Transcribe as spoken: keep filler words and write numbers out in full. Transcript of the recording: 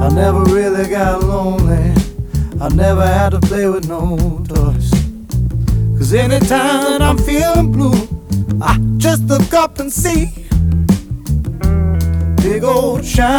I never really got lonely. I never had to play with no toys. Cause anytime that I'm feeling blue, I just look up and see big old shine.